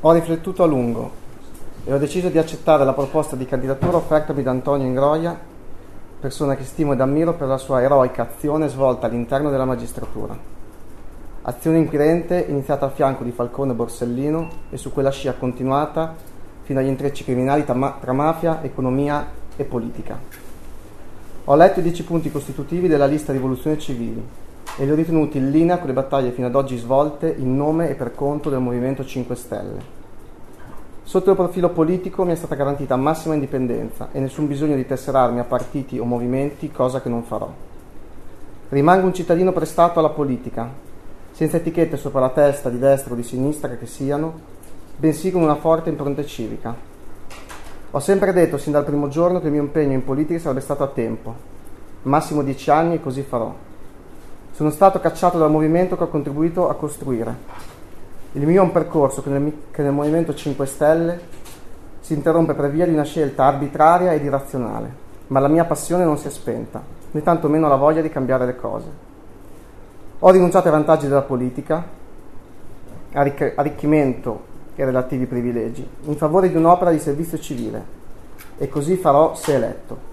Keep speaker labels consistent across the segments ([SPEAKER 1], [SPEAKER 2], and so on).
[SPEAKER 1] Ho riflettuto a lungo e ho deciso di accettare la proposta di candidatura offertami da Antonio Ingroia, persona che stimo ed ammiro per la sua eroica azione svolta all'interno della magistratura. Azione inquirente iniziata al fianco di Falcone e Borsellino e su quella scia continuata fino agli intrecci criminali tra mafia, economia e politica. Ho letto i 10 punti costitutivi della lista rivoluzioni civili e li ho ritenuti in linea con le battaglie fino ad oggi svolte in nome e per conto del Movimento 5 Stelle. Sotto il profilo politico mi è stata garantita massima indipendenza e nessun bisogno di tesserarmi a partiti o movimenti, cosa che non farò. Rimango un cittadino prestato alla politica, senza etichette sopra la testa di destra o di sinistra che siano, bensì con una forte impronta civica. Ho sempre detto sin dal primo giorno che il mio impegno in politica sarebbe stato a tempo, massimo 10 anni, e così farò. Sono stato cacciato dal movimento che ho contribuito a costruire. Il mio è un percorso che nel Movimento 5 Stelle si interrompe per via di una scelta arbitraria ed irrazionale, ma la mia passione non si è spenta, né tantomeno la voglia di cambiare le cose. Ho rinunciato ai vantaggi della politica, arricchimento e relativi privilegi, in favore di un'opera di servizio civile, e così farò se eletto.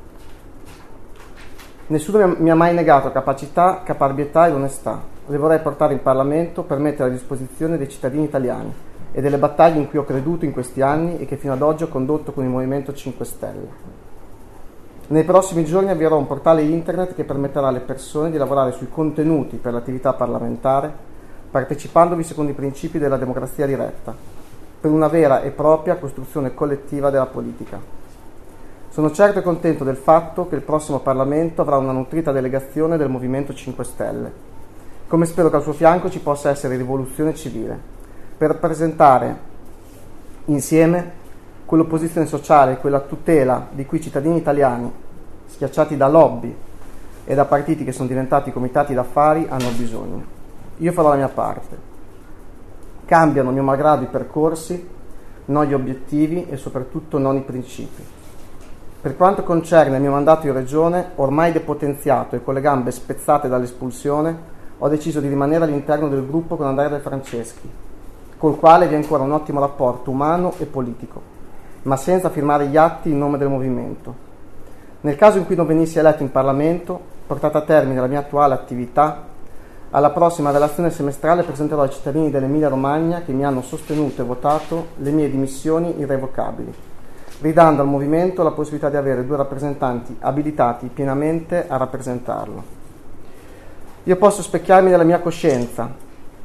[SPEAKER 1] Nessuno mi ha mai negato capacità, caparbietà ed onestà. Le vorrei portare in Parlamento per mettere a disposizione dei cittadini italiani e delle battaglie in cui ho creduto in questi anni e che fino ad oggi ho condotto con il Movimento 5 Stelle. Nei prossimi giorni avvierò un portale internet che permetterà alle persone di lavorare sui contenuti per l'attività parlamentare, partecipandovi secondo i principi della democrazia diretta, per una vera e propria costruzione collettiva della politica. Sono certo e contento del fatto che il prossimo Parlamento avrà una nutrita delegazione del Movimento 5 Stelle, come spero che al suo fianco ci possa essere rivoluzione civile, per rappresentare insieme quell'opposizione sociale e quella tutela di cui i cittadini italiani, schiacciati da lobby e da partiti che sono diventati comitati d'affari, hanno bisogno. Io farò la mia parte. Cambiano a mio malgrado i percorsi, non gli obiettivi e soprattutto non i principi. Per quanto concerne il mio mandato in Regione, ormai depotenziato e con le gambe spezzate dall'espulsione, ho deciso di rimanere all'interno del gruppo con Andrea De Franceschi, col quale vi è ancora un ottimo rapporto umano e politico, ma senza firmare gli atti in nome del movimento. Nel caso in cui non venissi eletto in Parlamento, portata a termine la mia attuale attività, alla prossima relazione semestrale presenterò ai cittadini dell'Emilia Romagna che mi hanno sostenuto e votato le mie dimissioni irrevocabili, ridando al movimento la possibilità di avere 2 rappresentanti abilitati pienamente a rappresentarlo. Io posso specchiarmi nella mia coscienza.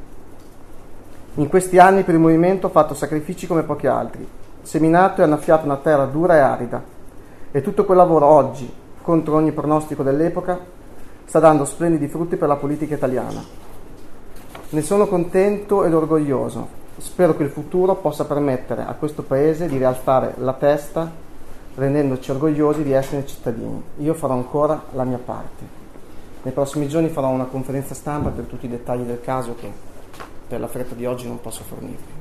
[SPEAKER 1] In questi anni per il movimento ho fatto sacrifici come pochi altri, seminato e annaffiato una terra dura e arida, e tutto quel lavoro oggi, contro ogni pronostico dell'epoca, sta dando splendidi frutti per la politica italiana. Ne sono contento ed orgoglioso. Spero che il futuro possa permettere a questo Paese di rialzare la testa, rendendoci orgogliosi di essere cittadini. Io farò ancora la mia parte. Nei prossimi giorni farò una conferenza stampa per tutti i dettagli del caso che per la fretta di oggi non posso fornirvi.